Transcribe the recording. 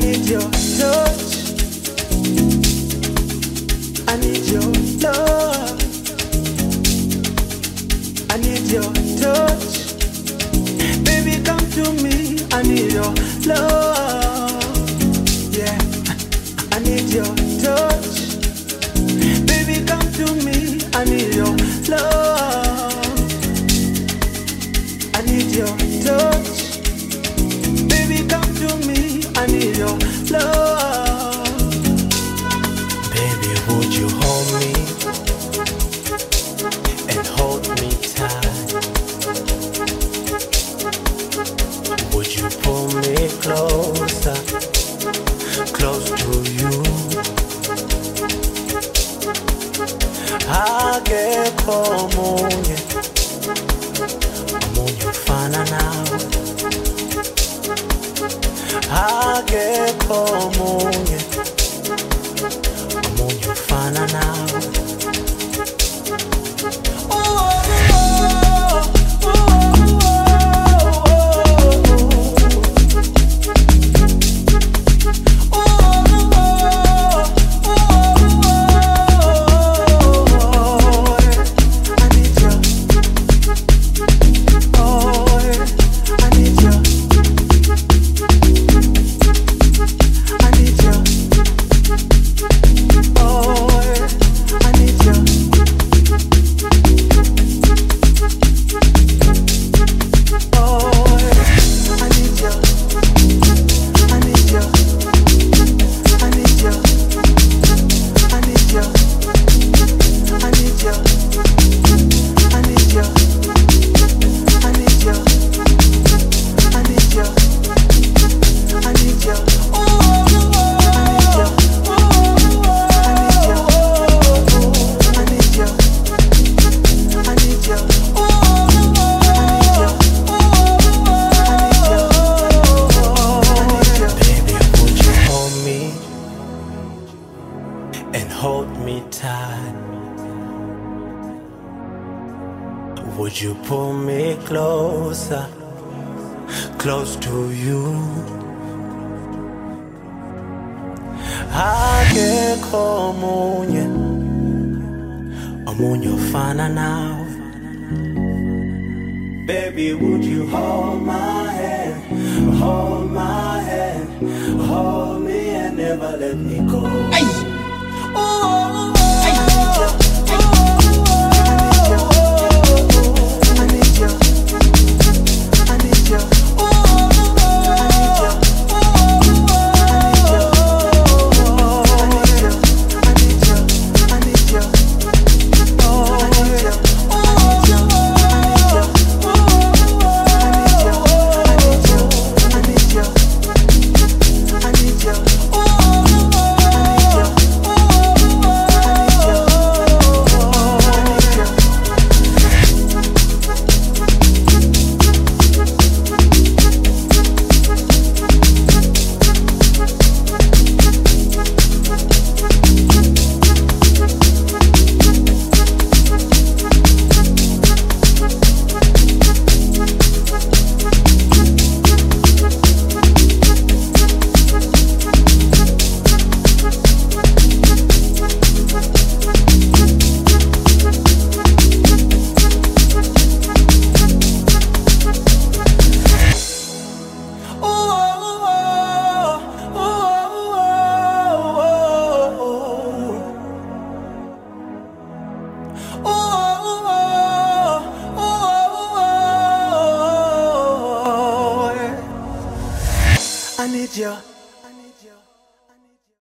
need your touch. I need your love. I need your touch. Baby, come to me. I need your love. Yeah, I need your touch. Baby, come to me. I need your love. I need your touch. Baby, come to me. I need your love. Baby, would you hold me and hold me tight? Would you pull me closer, close to you? Akekho omunye ufana nawe. Akekho omunye ufana nawe. And hold me tight. Would you pull me closer, close to you? Akekho omunye ufana nawe. Baby, would you hold my hand, hold my hand, hold me and never let me go? Hey. I need your